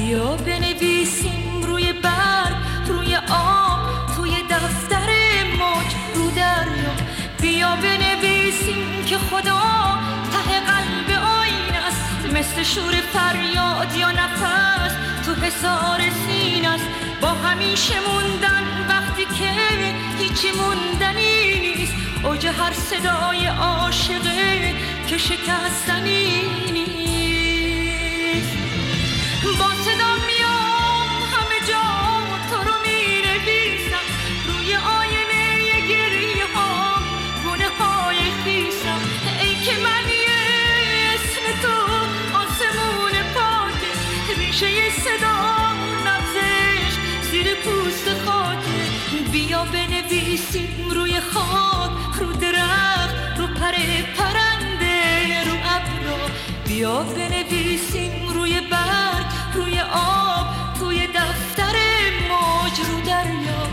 بیا بنویسیم روی برگ، روی آب، توی دفتر موج، رو دریا. بیا بنویسیم که خدا ته قلب آینه است، مثل شور فریاد یا نفس تو حصار سینه است. با همیشه موندن وقتی که هیچی موندنی نیست، اوج هر صدای عاشقه که شکستنی نیست. با صدا میام همه جا تو رو می‌نویسم، روی آینه گریه ها گونه های خیسم. ای که من یه اسم تو آسمون پاکه، ریشه صدا نبزش زیر پوست خاکه. بیا بنویسیم روی خاک، رو درخت، رو پرنده، رو ابرو. بیا بنویسیم روی برگ، روی آب، توی دفتر موج، رو دریا.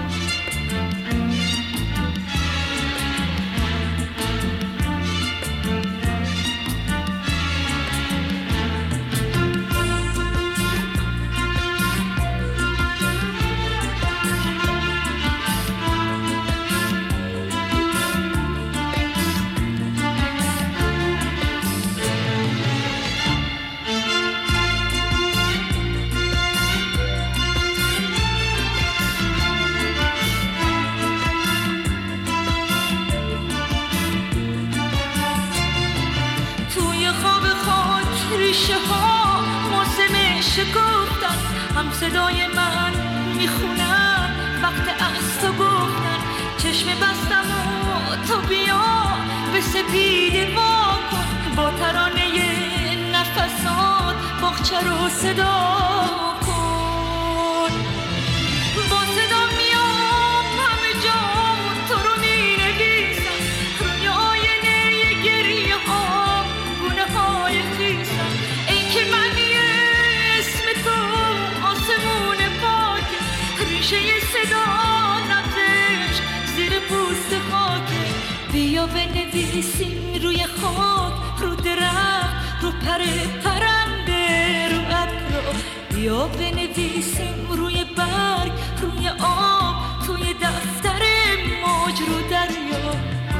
ریشه ها موسم شکفتن، هم صدای من میخونم وقت از تو گفتن. چشم بستم و تو بیا به سپیده وا کن، با ترانه نفسات باغچه رو صدا کن. با صدا میام همه جا تو رو مینویسم، روی آینه گریه ها گونه های خیسم. ای که من یه اسم تو آسمون پاکه، ریشه صدا نبزش زیر پوست خاکه. بیا بنویسیم روی خاک، رو درخت، رو پرنده، رو ابرو. بیا بنویسیم روی برگ، روی آب، توی دفتر موج، رو دریا.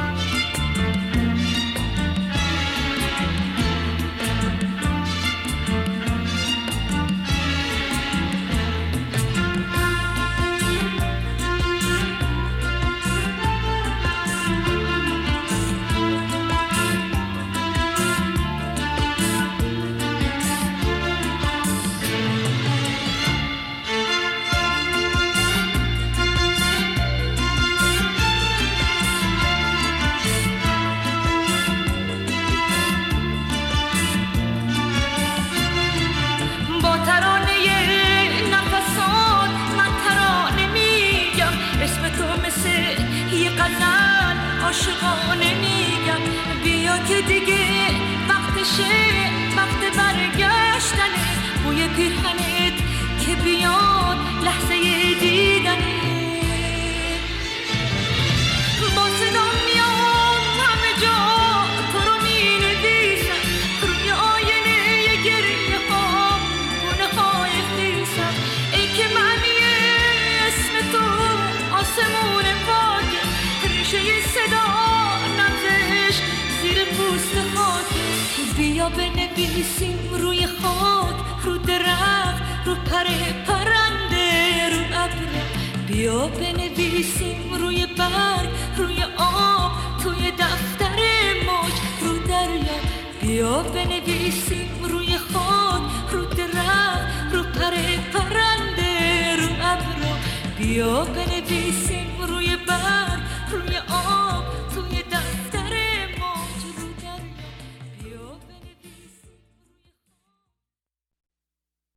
عاشقانه میگم بیا که دیگه وقتشه، وقت برگشتنه. بوی پیرهنت که بیاد لحظه دیدنه. با صدا میام همه جا تو رو مینویسم، روی آینه گریه ها گونه های خیسم. ای که من یه اسم تو آسمون پاکه، ریشه صدا نبزش زیر پوست خاکه. بیا بنویسیم روی خاک، رو درخت، رو پرنده، رو ابرو. بیا بنویسیم روی برگ، روی آب، توی دفتر موج، رو دریا. بیا بنویسیم روی خاک، رو درخت، رو پرنده، رو ابرو. بیا بنویسیم روی برگ، روی آب.